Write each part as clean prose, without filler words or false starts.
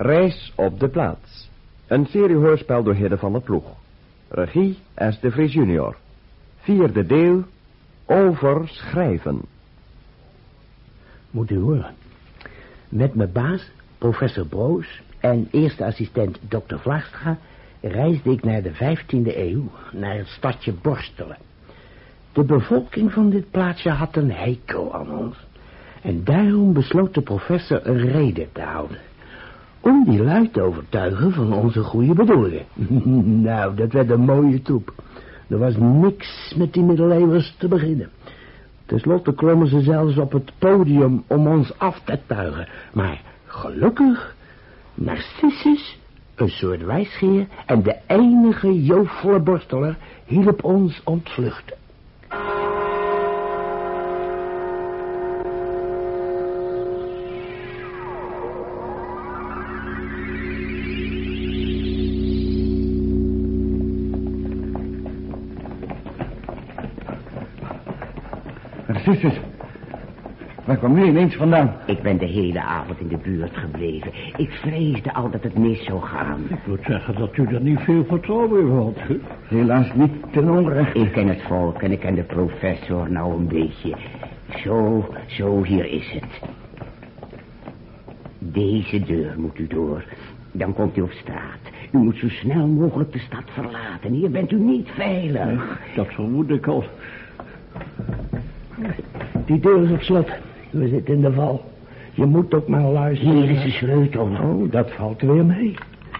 Reis op de plaats. Een seriehoorspel door Hidde van der Ploeg. Regie S. de Vries junior. 4e deel. Over schrijven. Moet u horen. Met mijn baas, professor Broos, en eerste assistent dokter Vlaagstra reisde ik naar de 15e eeuw, naar het stadje Borstelen. De bevolking van dit plaatsje had een hekel aan ons. En daarom besloot de professor een rede te houden. Om die lui te overtuigen van onze goede bedoelingen. Nou, dat werd een mooie troep. Er was niks met die middeleeuwers te beginnen. Ten slotte klommen ze zelfs op het podium om ons af te tuigen. Maar gelukkig, Narcissus, een soort wijsgeer en de enige joofvolle borsteler, hielp ons ontvluchten. Narcissus, waar kwam u ineens vandaan? Ik ben de hele avond in de buurt gebleven. Ik vreesde al dat het mis zou gaan. Ik moet zeggen dat u er niet veel vertrouwen in had. Helaas niet ten onrechte. Ik ken het volk en ik ken de professor nou een beetje. Zo, hier is het. Deze deur moet u door. Dan komt u op straat. U moet zo snel mogelijk de stad verlaten. Hier bent u niet veilig. Nee, dat vermoed ik al. Die deur is op slot. We zitten in de val. Je moet ook maar luisteren. Hier is de sleutel. Oh, dat valt weer mee.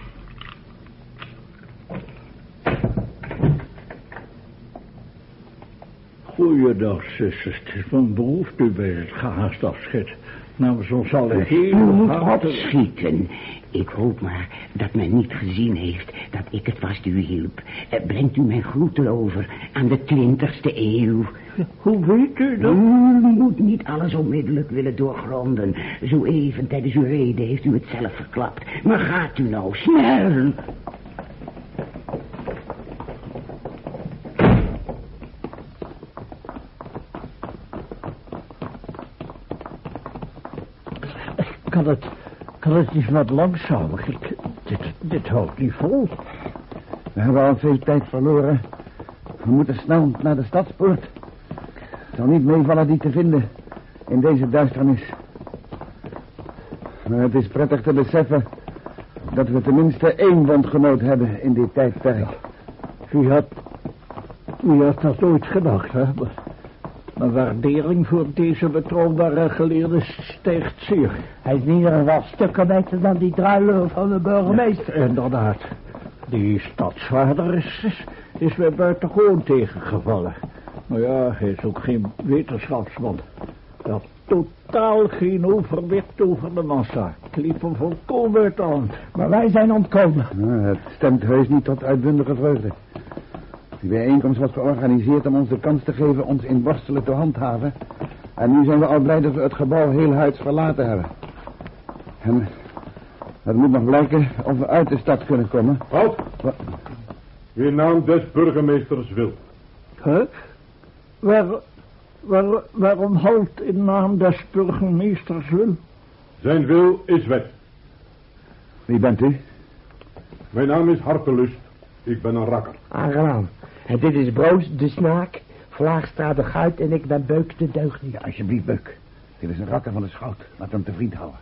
Goeiedag, zusters. Het is mijn behoefte bij het gehaast afscheid. Namens ons allen U heel moet hartelijk... opschieten. Ik hoop maar dat men niet gezien heeft dat ik het was die u hielp. Brengt u mijn groeten over aan de 20e eeuw. Hoe weet u dat? U moet niet alles onmiddellijk willen doorgronden. Zo even tijdens uw rede heeft u het zelf verklapt. Maar gaat u nou snel. Kan het niet wat langzamer? Dit houdt niet vol. We hebben al veel tijd verloren. We moeten snel naar de stadspoort. Het zal niet meevallen die te vinden in deze duisternis. Maar het is prettig te beseffen dat we tenminste 1 bondgenoot hebben in dit tijdperk. Wie had dat ooit gedacht, hè? Mijn waardering voor deze betrouwbare geleerde stijgt zeer. Hij is in ieder geval stukken beter dan die druiler van de burgemeester. Ja, inderdaad. Die stadsvader is mij buitengewoon tegengevallen. Maar ja, hij is ook geen wetenschapsman. Hij had totaal geen overwicht over de massa. Ik liep hem volkomen uit de hand. Maar wij zijn ontkomen. Nou, het stemt heus niet tot uitbundige vreugde. Die bijeenkomst was georganiseerd om ons de kans te geven ons in Borstelen te handhaven. En nu zijn we al blij dat we het gebouw heel huids verlaten hebben. En het moet nog blijken of we uit de stad kunnen komen. Halt! Wie naam des burgemeesters wil. Huh? Waarom halt in naam des burgemeesters wil? Zijn wil is wet. Wie bent u? Mijn naam is Hartelust. Ik ben een rakker. Aangenaam. En dit is Broos de Snaak, Vlaagstra de Guit en ik ben Beuk de Deugniet. Ja, alsjeblieft, Beuk. Dit is een rakker van de schout. Laat hem te vriend houden.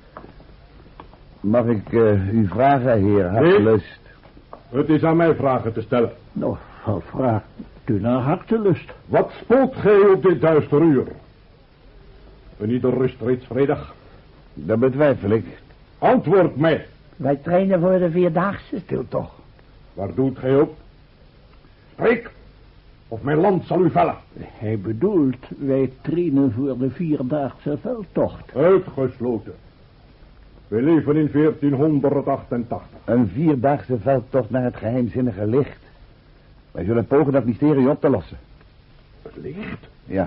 Mag ik u vragen, heer Hartelust? Nee, het is aan mij vragen te stellen. Nou, vraag u naar Hartelust. Wat spoelt gij op dit duister uur? En ieder rust reeds vredig. Dat betwijfel ik. Antwoord mij. Wij trainen voor de 4-daagse, stil toch. Waar doet gij op? Spreek, of mijn land zal u vellen. Hij bedoelt, wij trainen voor de 4-daagse veldtocht. Uitgesloten. We leven in 1488. Een 4-daagse veldtocht naar het geheimzinnige licht. Wij zullen pogen dat mysterie op te lossen. Het licht? Ja.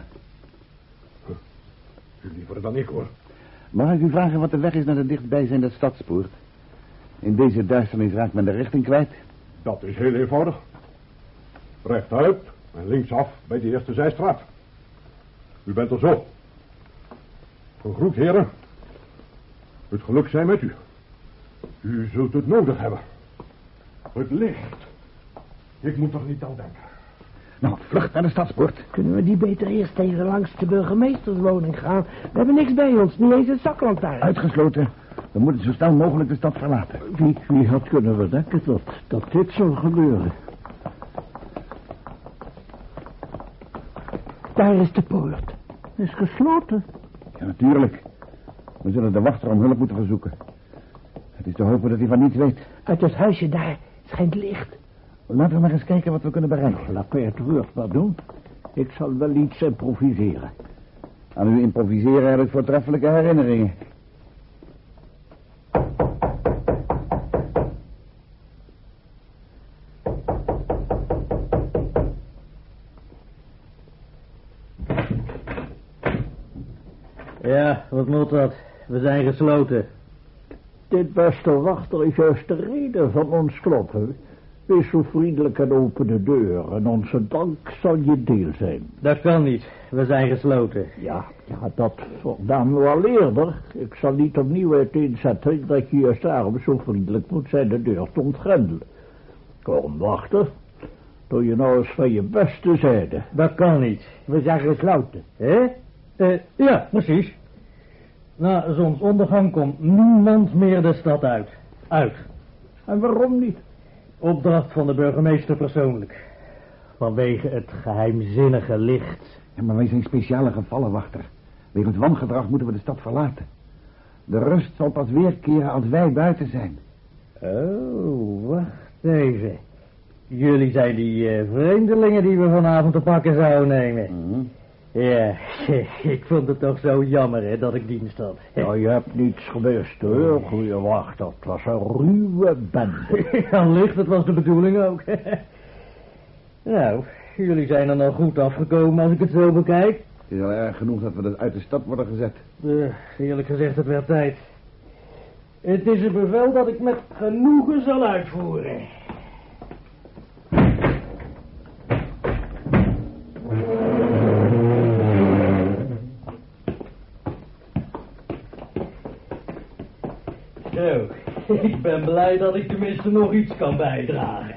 U liever dan ik, hoor. Mag ik u vragen wat de weg is naar de dichtbijzijnde stadspoort? In deze duisternis raakt men de richting kwijt. Dat is heel eenvoudig. Rechtuit en linksaf bij de eerste zijstraat. U bent er zo. Gegroet, heren. Het geluk zij met u. U zult het nodig hebben. Het licht. Ik moet er niet aan denken. Nou, vlucht naar de stadspoort. Kunnen we die beter eerst even langs de burgemeesterswoning gaan? We hebben niks bij ons, niet eens een zaklantaarn. Uitgesloten. We moeten zo snel mogelijk de stad verlaten. Wie had kunnen verdenken dat dit zou gebeuren? Daar is de poort. Is gesloten. Ja, natuurlijk. We zullen de wachter om hulp moeten verzoeken. Het is te hopen dat hij van niets weet. Uit het huisje daar schijnt licht. Laten we maar eens kijken wat we kunnen bereiken. Laat mij het woord maar doen. Ik zal wel iets improviseren. Aan u improviseren heb ik voortreffelijke herinneringen. Ja, wat moet dat? We zijn gesloten. Dit, beste wachter, is juist de reden van ons kloppen. Wees zo vriendelijk en open de deur en onze dank zal je deel zijn. Dat kan niet. We zijn gesloten. Ja, dat verdaan we al eerder. Ik zal niet opnieuw uiteenzetten dat je juist daarom zo vriendelijk moet zijn de deur te ontgrendelen. Kom, wachter. Doe je nou eens van je beste zijde. Dat kan niet. We zijn gesloten. Hé? Ja, precies. Na zonsondergang komt niemand meer de stad uit. En waarom niet? Opdracht van de burgemeester persoonlijk. Vanwege het geheimzinnige licht. Ja, maar wij zijn speciale gevallen, wachter. Wegens wangedrag moeten we de stad verlaten. De rust zal pas weerkeren als wij buiten zijn. Oh, wacht even. Jullie zijn die vreemdelingen die we vanavond te pakken zouden nemen. Mm-hmm. Ja, ik vond het toch zo jammer, hè, dat ik dienst had. Nou, je hebt niets gemist, hoor, goeie wacht. Dat was een ruwe bende. Ja, licht, dat was de bedoeling ook. Nou, jullie zijn er nog goed afgekomen als ik het zo bekijk. Het is al erg genoeg dat we dus uit de stad worden gezet. Eerlijk gezegd, het werd tijd. Het is een bevel dat ik met genoegen zal uitvoeren. Zo, ik ben blij dat ik tenminste nog iets kan bijdragen.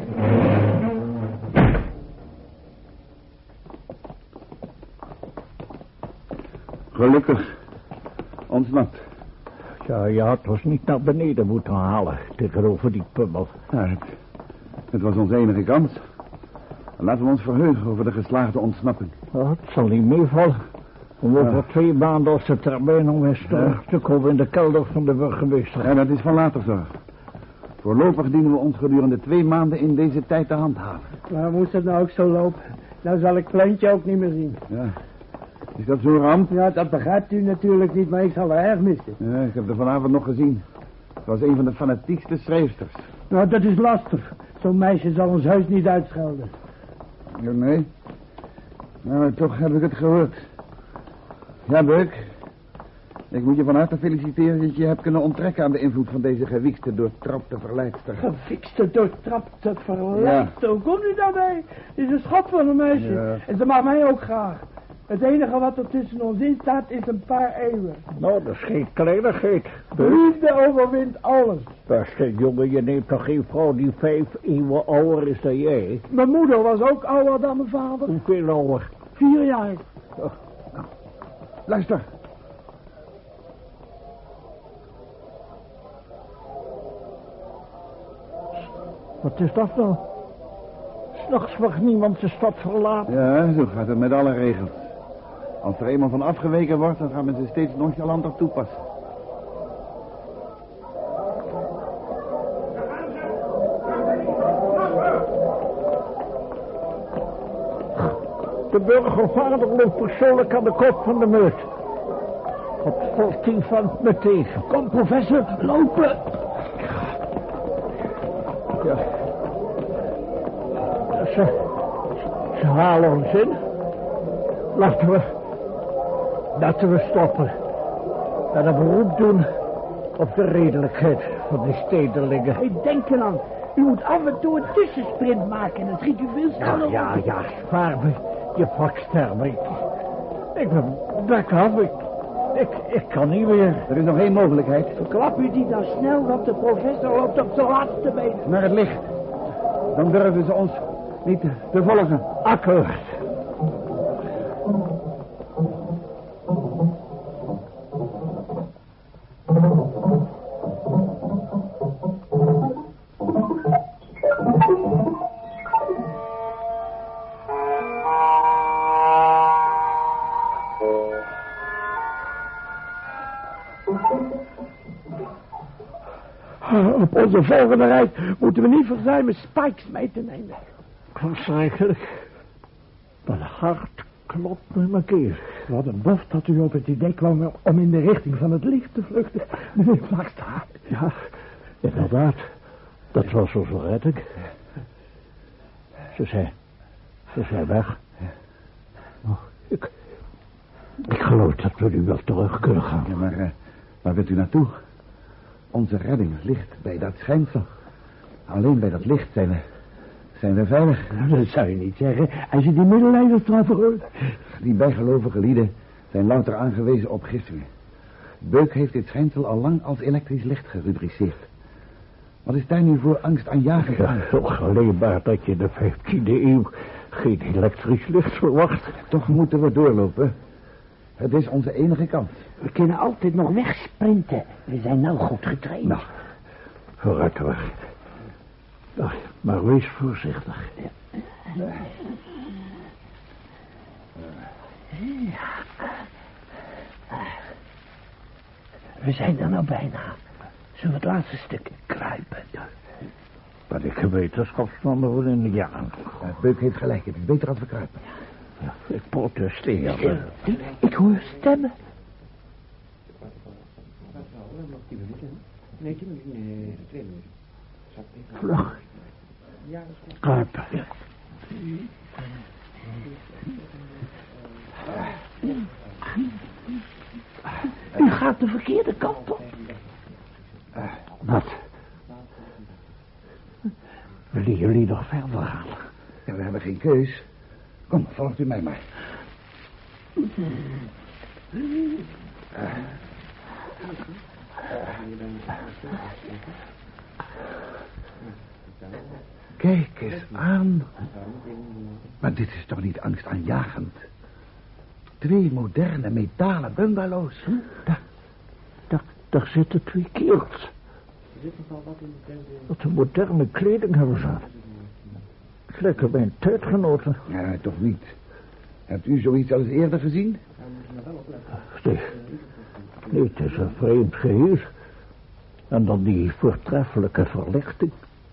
Gelukkig. Ontsnapt. Ja, je had ons niet naar beneden moeten halen tegenover die pummel. Ja, het was onze enige kans. Laten we ons verheugen over de geslaagde ontsnapping. Ja, het zal niet meevallen. Om over 2 maanden als de termijn om eens terug te komen in de kelder van de burgemeester. Ja, dat is van later zorg. Voorlopig dienen we ons gedurende 2 maanden in deze tijd te handhaven. Maar moest het nou ook zo lopen? Nou zal ik Kleintje ook niet meer zien. Ja. Is dat zo'n ramp? Ja, dat begrijpt u natuurlijk niet, maar ik zal haar erg missen. Ja, ik heb er vanavond nog gezien. Het was een van de fanatiekste schrijfsters. Nou, dat is lastig. Zo'n meisje zal ons huis niet uitschelden. Ja, nee. Maar toch heb ik het gehoord. Ja, Buck. Ik moet je van harte feliciteren dat je hebt kunnen onttrekken aan de invloed van deze gewiekste, doortrapte verleidster. Gefikste, doortrapte, verleidster. Hoe komt u daarbij? Het is een schat van een meisje. Ja. En ze mag mij ook graag. Het enige wat er tussen ons in staat is een paar eeuwen. Nou, dat is geen kleinigheid. Liefde overwint alles. Beste jongen, je neemt toch geen vrouw die 5 eeuwen ouder is dan jij? Mijn moeder was ook ouder dan mijn vader. Hoeveel ouder? 4 jaar. Luister. Wat is dat nou? 's Nachts mag niemand de stad verlaten. Ja, zo gaat het met alle regels. Als er eenmaal van afgeweken wordt, dan gaan we ze steeds nonchalanter toepassen. De burgervader loopt persoonlijk aan de kop van de meut. Wat valt die van me tegen? Kom, professor, lopen. Ja. Ze halen ons in. Laten we stoppen. En een beroep doen op de redelijkheid van die stedelingen. Hey, denk eraan. U moet af en toe een tussensprint maken en dan schiet u veel sneller. Ja, spaar me je vaksterm. Ik ben bek af. Ik kan niet meer. Er is nog één mogelijkheid. Verklap u die dan snel, want de professor loopt op zijn laatste been. Naar het licht. Dan durven ze ons niet te volgen. Akkoord. Op onze volgende reis moeten we niet verzuimen Spikes mee te nemen. Verschrikkelijk. Mijn hart klopt met mijn keel. Wat een bof dat u op het idee kwam om in de richting van het licht te vluchten, meneer Vlakstra. Ja, inderdaad. Dat was onze redding. Ze zijn weg. Oh, ik geloof dat we nu wel terug kunnen gaan. Ja, maar waar wilt u naartoe? Onze redding ligt bij dat schijnsel. Alleen bij dat licht zijn we veilig. Dat zou je niet zeggen. Als je die middeleiders ervan verhoort. Die bijgelovige lieden zijn louter aangewezen op gissingen. Beuk heeft dit schijnsel al lang als elektrisch licht gerubriceerd. Wat is daar nu voor angstaanjagend aan? Ja, toch alleen maar dat je in de 15e eeuw geen elektrisch licht verwacht. Toch moeten we doorlopen. Het is onze enige kans. We kunnen altijd nog wegsprinten. We zijn nou goed getraind. Nou, vooruit de weg. Maar wees voorzichtig. We zijn er nou bijna. Zullen we het laatste stuk kruipen? Wat ik wetenschapsman voor in de jaren. Beuk heeft gelijk. Het is beter als we kruipen. Ja, ik protesteer. Ik hoor stemmen. Vlug. Kruipen. U gaat de verkeerde kant op. Wat? Willen jullie nog verder gaan? Ja, we hebben geen keus. Kom, volgt u mij maar. Kijk eens aan. Maar dit is toch niet angstaanjagend? 2 moderne metalen bungalows. Daar zitten 2 kerels. Wat een moderne kleding hebben ze aan. Lekker mijn tijdgenoten. Ja, toch niet. Hebt u zoiets al eens eerder gezien? Nee, het is een vreemd geheel. En dan die voortreffelijke verlichting.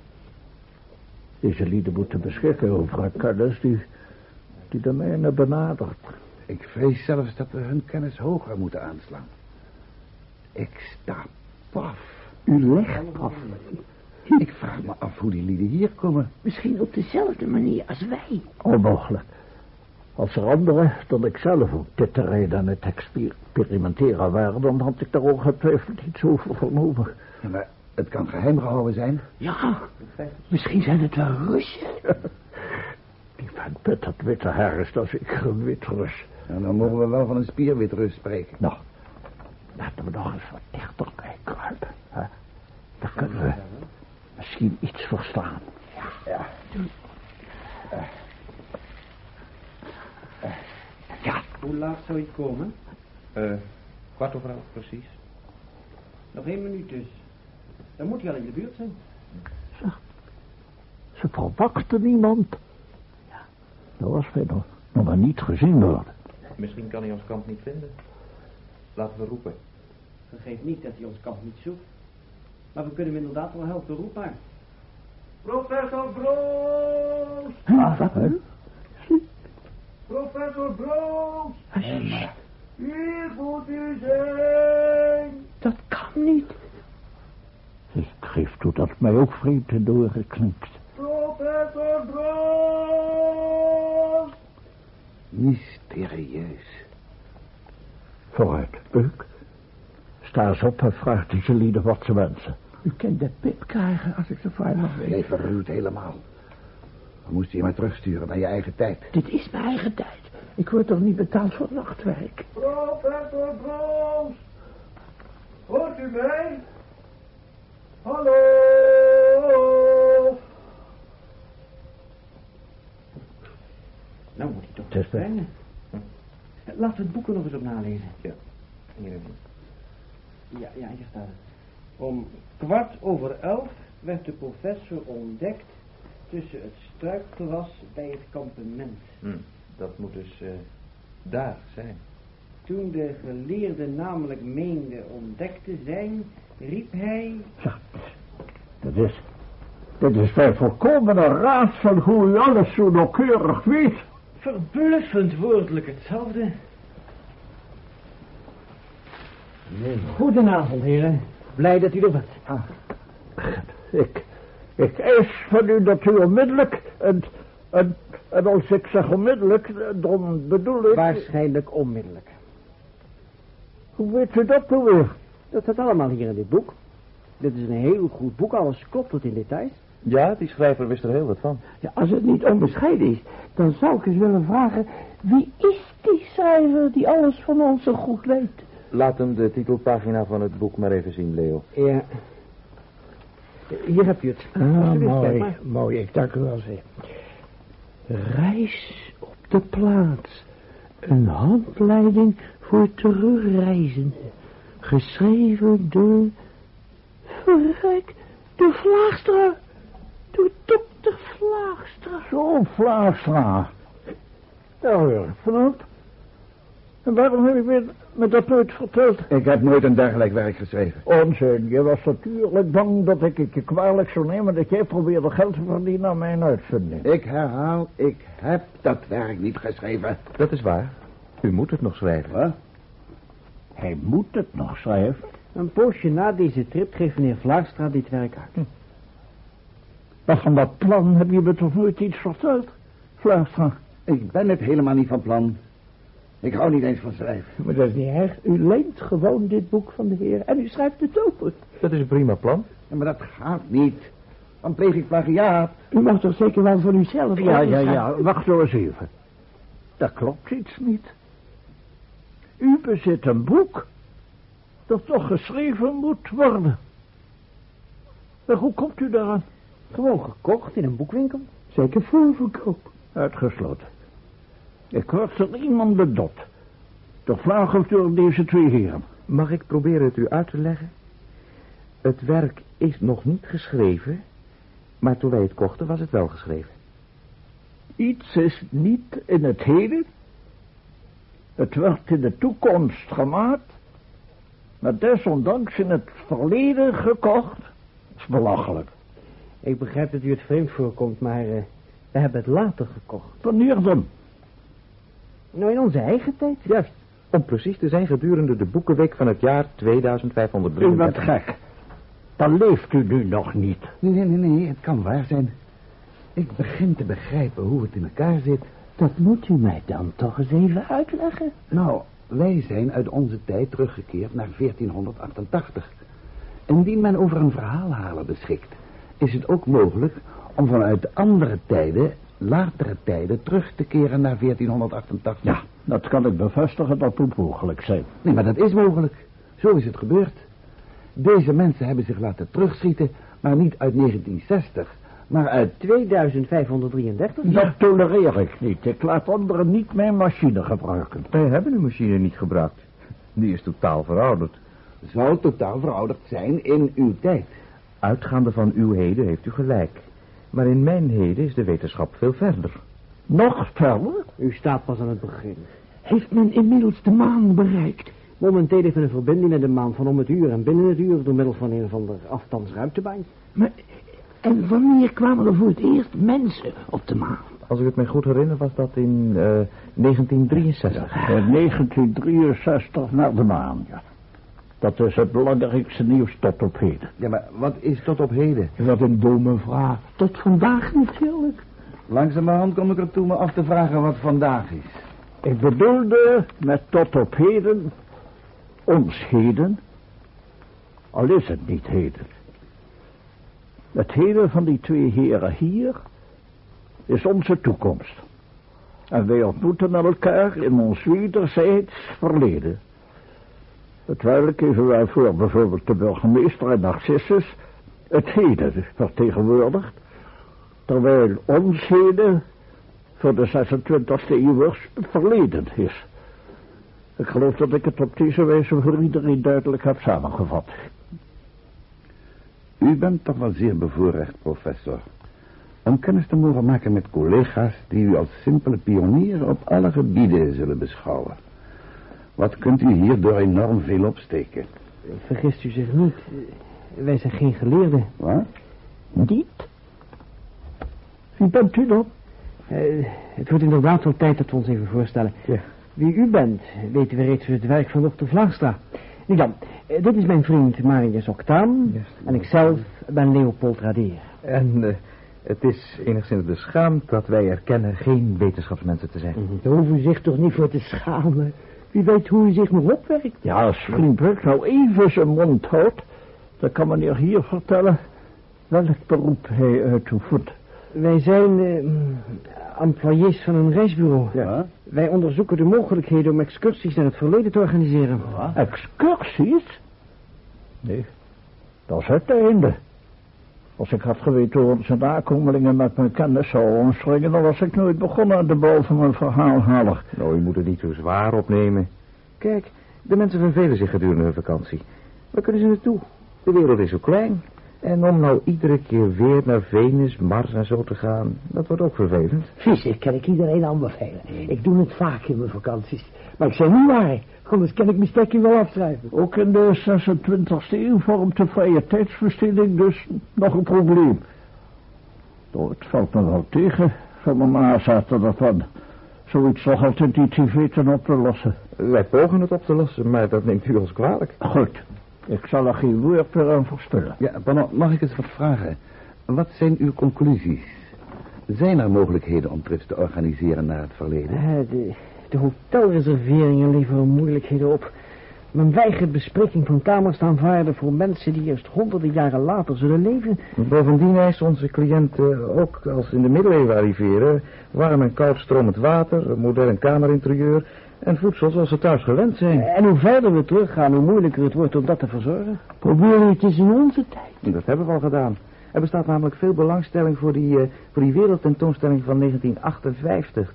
Deze lieden moeten beschikken over een kennis die de mijne benadert. Ik vrees zelfs dat we hun kennis hoger moeten aanslaan. Ik sta paf. U legt af. Ik vraag me af hoe die lieden hier komen. Misschien op dezelfde manier als wij. Onmogelijk. Als er anderen dan ik zelf op dit terrein aan het experimenteren waren, dan had ik daar ongetwijfeld iets over vernomen. Ja, maar het kan geheim gehouden zijn. Ja, misschien zijn het wel Russen. Die vent met dat witte haar is, dat is ik een witrus. En dan mogen we wel van een spierwitrus spreken. Nou, laten we nog eens wat dichterbij kruipen. Hè? Dan kunnen we misschien iets verstaan. Ja. Ja. Hoe laat zou je komen? 11:15 precies. Nog 1 minuut dus. Dan moet hij al in de buurt zijn. Ze verwachten niemand. Ja. Dat was wij nog maar niet gezien worden. Misschien kan hij ons kamp niet vinden. Laten we roepen. Vergeet niet dat hij ons kamp niet zoekt. Maar we kunnen hem inderdaad wel helpen. Roep maar. Professor Broos! Professor Broos! Hier moet u zijn! Dat kan niet. Ik geef toe dat mij ook vreemd in de oren klinkt. Professor Broos! Mysterieus. Vooruit, Beuk. Sta eens op en vraag deze lieden wat ze wensen. U kunt de pip krijgen als ik zo fijn mag weten. Nee, verruwd helemaal. Dan moest je maar terugsturen naar je eigen tijd. Dit is mijn eigen tijd. Ik word toch niet betaald voor nachtwerk? Professor Broos! Hoort u mij? Hallo! Nou moet hij toch verschijnen. Laten we het boek er nog eens op nalezen. Ja, hier even. Ja, hier staat het. Om 11:15 werd de professor ontdekt tussen het struikgewas bij het kampement. Dat moet dus daar zijn. Toen de geleerde namelijk meende ontdekt te zijn, riep hij... Ja, dit is bij volkomene raad van hoe u alles zo nauwkeurig weet. Verbluffend woordelijk hetzelfde. Nee. Goedenavond, heren. Blij dat u er bent. Ik eis van u dat u onmiddellijk, en als ik zeg onmiddellijk, dan bedoel ik... Waarschijnlijk onmiddellijk. Hoe weet u dat nou weer? Dat staat allemaal hier in dit boek. Dit is een heel goed boek, alles klopt tot in details. Ja, die schrijver wist er heel wat van. Ja, als het niet onbescheiden is, dan zou ik eens willen vragen... Wie is die schrijver die alles van ons zo goed weet? Laat hem de titelpagina van het boek maar even zien, Leo. Ja. Hier heb je het. Mooi, ik dank u wel zeer. Reis op de plaats. Een handleiding voor terugreizenden. Geschreven door... Verrek, door Vlaagstra. Door dokter Vlaagstra. Zo, Vlaagstra. Ja, vanavond. En waarom heb je me dat nooit verteld? Ik heb nooit een dergelijk werk geschreven. Onzin, je was natuurlijk bang dat ik het je kwalijk zou nemen... dat jij probeerde geld te verdienen aan mijn uitvinding. Ik herhaal, ik heb dat werk niet geschreven. Dat is waar. U moet het nog schrijven. Wat? Hij moet het nog schrijven. Een poosje na deze trip geeft meneer Vlaagstra dit werk uit. Maar van dat plan heb je me toch nooit iets verteld, Vlaagstra? Ik ben het helemaal niet van plan. Ik hou niet eens van schrijven. Maar dat is niet erg. U leent gewoon dit boek van de heer en u schrijft het over. Dat is een prima plan. Ja, maar dat gaat niet. Dan pleeg ik plagiaat. U mag toch zeker wel van uzelf... Ja, wacht zo eens even. Daar klopt iets niet. U bezit een boek dat toch geschreven moet worden. En hoe komt u daaraan? Gewoon gekocht in een boekwinkel. Zeker voorverkoop. Uitgesloten. Ik word er iemand bedot. Toch vragen door deze twee heren. Mag ik proberen het u uit te leggen? Het werk is nog niet geschreven, maar toen wij het kochten was het wel geschreven. Iets is niet in het heden. Het wordt in de toekomst gemaakt, maar desondanks in het verleden gekocht. Dat is belachelijk. Ik begrijp dat u het vreemd voorkomt, maar we hebben het later gekocht. Wanneer dan? Nou, in onze eigen tijd. Juist. Om precies te zijn gedurende de boekenweek van het jaar 2533. U bent gek. Dan leeft u nu nog niet. Nee, het kan waar zijn. Ik begin te begrijpen hoe het in elkaar zit. Dat moet u mij dan toch eens even uitleggen. Nou, wij zijn uit onze tijd teruggekeerd naar 1488. Indien men over een verhaalhaler beschikt, is het ook mogelijk om vanuit andere tijden, latere tijden, terug te keren naar 1488. Ja, dat kan ik bevestigen, dat moet mogelijk zijn. Nee, maar dat is mogelijk. Zo is het gebeurd. Deze mensen hebben zich laten terugschieten, maar niet uit 1960, maar uit 2533. Dat tolereer ik niet. Ik laat anderen niet mijn machine gebruiken. Wij hebben de machine niet gebruikt. Die is totaal verouderd. Zou totaal verouderd zijn in uw tijd. Uitgaande van uw heden heeft u gelijk. Maar in mijn heden is de wetenschap veel verder. Nog verder? U staat pas aan het begin. Heeft men inmiddels de maan bereikt? Momenteel heeft men een verbinding met de maan van om het uur en binnen het uur door middel van een of ander afstandsruimtebaan. Maar, en wanneer kwamen er voor het eerst mensen op de maan? Als ik het me goed herinner was dat in 1963. In 1963 naar de maan, ja. Dat is het belangrijkste nieuws tot op heden. Ja, maar wat is tot op heden? Wat een domme vraag. Tot vandaag natuurlijk. Langzamerhand kom ik ertoe me af te vragen wat vandaag is. Ik bedoelde met tot op heden, ons heden, al is het niet heden. Het heden van die twee heren hier is onze toekomst. En wij ontmoeten elkaar in ons wederzijds verleden. Uiteindelijk geven wij voor bijvoorbeeld de burgemeester en Narcissus het heden vertegenwoordigd, terwijl ons heden voor de 26e eeuw het verleden is. Ik geloof dat ik het op deze wijze voor iedereen duidelijk heb samengevat. U bent toch wel zeer bevoorrecht, professor, om kennis te mogen maken met collega's die u als simpele pionier op alle gebieden zullen beschouwen. Wat kunt u hierdoor enorm veel opsteken? Vergist u zich niet. Wij zijn geen geleerden. Wat? Niet? Wie bent u dan? Het wordt inderdaad wel tijd dat we ons even voorstellen. Ja. Wie u bent, weten we reeds uit het werk van dokter Vlaagstra. Nu dan, dit is mijn vriend Marius Octaan. Yes. En ikzelf ben Leopold Radeer. En het is enigszins beschaamd dat wij erkennen geen wetenschapsmensen te zijn. Daar hoeft u zich toch niet voor te schamen. Wie weet hoe u zich nog opwerkt. Ja, als vriend Brug nou even zijn mond houdt, dan kan meneer hier vertellen welk beroep hij uitoefent. Wij zijn employés van een reisbureau. Ja. Wij onderzoeken de mogelijkheden om excursies naar het verleden te organiseren. Excursies? Nee, dat is het einde. Als ik had geweten hoe onze nakomelingen met mijn kennis zouden omspringen, dan was ik nooit begonnen aan de bouw van mijn verhaalhaler. Nou, je moet het niet zo zwaar opnemen. Kijk, de mensen vervelen zich gedurende hun vakantie. Waar kunnen ze naartoe? De wereld is zo klein. En om nou iedere keer weer naar Venus, Mars en zo te gaan, dat wordt ook vervelend. Vissen kan ik iedereen aanbevelen. Ik doe het vaak in mijn vakanties. Maar ik zeg niet waar. Anders kan ik mijn stekje wel afschrijven. Ook in de 26e eeuw vormt de vrije tijdsbesteding dus nog een probleem. Nou, het valt me wel tegen. Van mijn ma zaten dat van. Zoiets nog altijd niet te weten op te lossen. Wij pogen het op te lossen, maar dat neemt u ons kwalijk. Goed, ik zal er geen woord meer aan verspillen. Ja, Pardon, mag ik eens wat vragen? Wat zijn uw conclusies? Zijn er mogelijkheden om trips te organiseren naar het verleden? De hotelreserveringen leveren moeilijkheden op. Men weigert bespreking van kamers te aanvaarden voor mensen die eerst honderden jaren later zullen leven. Bovendien eisen onze cliënten ook als in de middeleeuwen arriveren warm en koud stromend water, een modern kamerinterieur en voedsel zoals ze thuis gewend zijn. En hoe verder we teruggaan, hoe moeilijker het wordt om dat te verzorgen. Probeer het eens in onze tijd. Dat hebben we al gedaan. Er bestaat namelijk veel belangstelling voor die wereldtentoonstelling van 1958,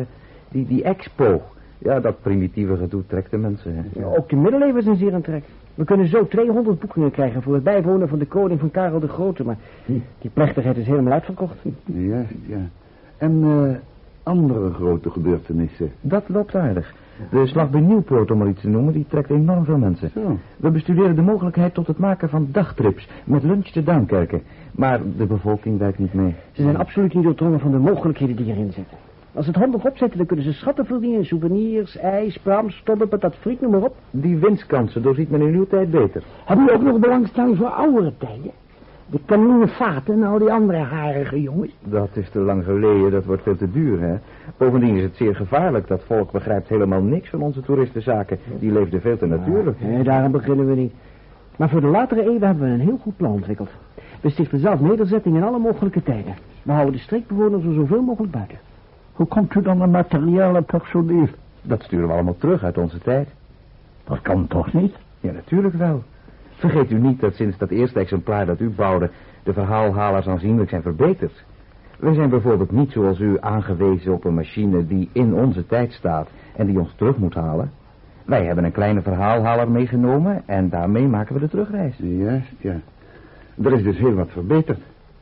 die expo. Ja, dat primitieve gedoe trekt de mensen. Ja, ook de middeleeuwen zijn zeer aan trek. We kunnen zo 200 boekingen krijgen voor het bijwonen van de koning van Karel de Grote, maar die plechtigheid is helemaal uitverkocht. Ja, ja. En andere grote gebeurtenissen? Dat loopt aardig. De slag bij Nieuwpoort, om maar iets te noemen, die trekt enorm veel mensen. Zo. We bestuderen de mogelijkheid tot het maken van dagtrips met lunch te Duinkerken. Maar de bevolking werkt niet mee. Ze zijn absoluut niet doordrongen van de mogelijkheden die erin zitten. Als ze het handig opzetten, dan kunnen ze schatten verdienen. Souvenirs, ijs, praam, stobben, patat friet, noem maar op. Die winstkansen doorziet men in uw tijd beter. Hebben jullie ook nog belangstelling voor oudere tijden? De kanoenen vaten en al die andere harige jongens. Dat is te lang geleden, dat wordt veel te duur, hè. Bovendien is het zeer gevaarlijk. Dat volk begrijpt helemaal niks van onze toeristenzaken. Die leefden veel te natuurlijk. Nee, daarom beginnen we niet. Maar voor de latere eeuwen hebben we een heel goed plan ontwikkeld. We stichten zelf nederzetting in alle mogelijke tijden. We houden de streekbewoners er zoveel mogelijk buiten. Hoe komt u dan aan materiaal en personeel? Dat sturen we allemaal terug uit onze tijd. Dat kan toch niet? Ja, natuurlijk wel. Vergeet u niet dat sinds dat eerste exemplaar dat u bouwde, de verhaalhalers aanzienlijk zijn verbeterd. We zijn bijvoorbeeld niet zoals u aangewezen op een machine die in onze tijd staat en die ons terug moet halen. Wij hebben een kleine verhaalhaler meegenomen en daarmee maken we de terugreis. Juist, ja. Er is dus heel wat verbeterd.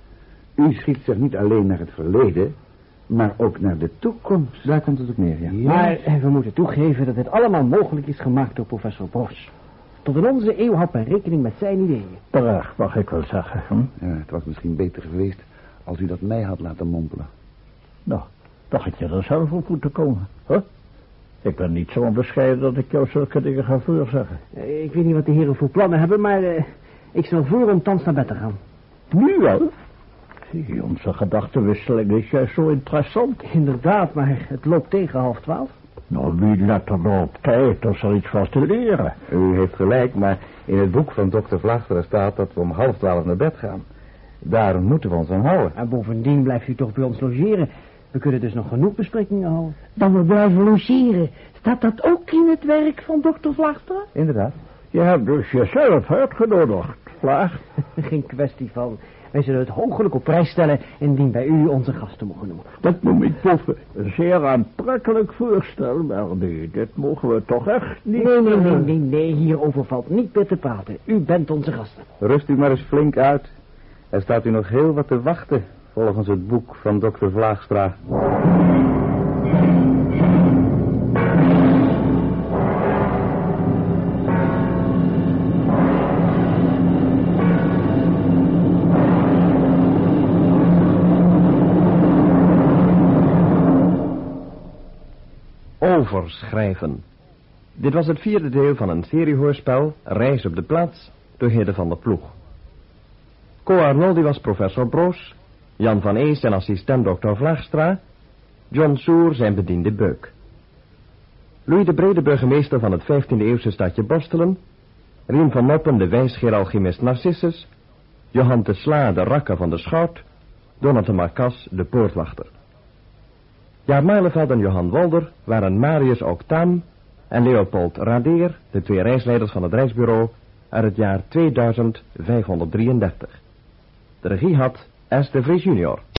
U schiet zich niet alleen naar het verleden, maar ook naar de toekomst. Daar komt het op neer, ja. Maar we moeten toegeven dat dit allemaal mogelijk is gemaakt door professor Broos. Tot in onze eeuw had men rekening met zijn ideeën. Terecht, mag ik wel zeggen. Ja, het was misschien beter geweest als u dat mij had laten mompelen. Nou, dan had je er zelf op moeten komen. Huh? Ik ben niet zo onbescheiden dat ik jou zulke dingen ga voorzeggen. Ik weet niet wat de heren voor plannen hebben, maar ik stel voor om thans naar bed te gaan. Nu al? Zie, onze gedachtenwisseling is juist zo interessant. Inderdaad, maar het loopt tegen 11:30. Nou, wie let er nou op tijd als er iets was te leren? U heeft gelijk, maar in het boek van dokter Vlaagstra staat dat we om 11:30 naar bed gaan. Daar moeten we ons aan houden. En bovendien blijft u toch bij ons logeren. We kunnen dus nog genoeg besprekingen houden. Dan we blijven logeren. Staat dat ook in het werk van dokter Vlaagstra? Inderdaad. Je hebt dus jezelf uitgenodigd, Vlaag. Geen kwestie van. Wij zullen het hoogelijk op prijs stellen indien wij u onze gasten mogen noemen. Dat noem ik poffen. Een zeer aantrekkelijk voorstel, maar nee, dit mogen we toch echt niet... Nee, hierover valt niet meer te praten. U bent onze gasten. Rust u maar eens flink uit. Er staat u nog heel wat te wachten, volgens het boek van dokter Vlaagstra. Overschrijven. Dit was het 4e deel van een seriehoorspel, Reis op de plaats, door Hidde van der Ploeg. Co Arnoldi was professor Broos, Jan van Ees zijn assistent dokter Vlaagstra, John Soer zijn bediende Beuk. Louis de Brede burgemeester van het 15e-eeuwse stadje Borstelen, Rien van Moppen de wijsgeer-alchemist Narcissus, Johan de Sla de rakker van de schout, Donat de Marcas de poortwachter. Jaap Maleveld en Johan Wolder waren Marius Octaan en Leopold Radeer, de 2 reisleiders van het reisbureau, uit het jaar 2533. De regie had S. de Vries junior.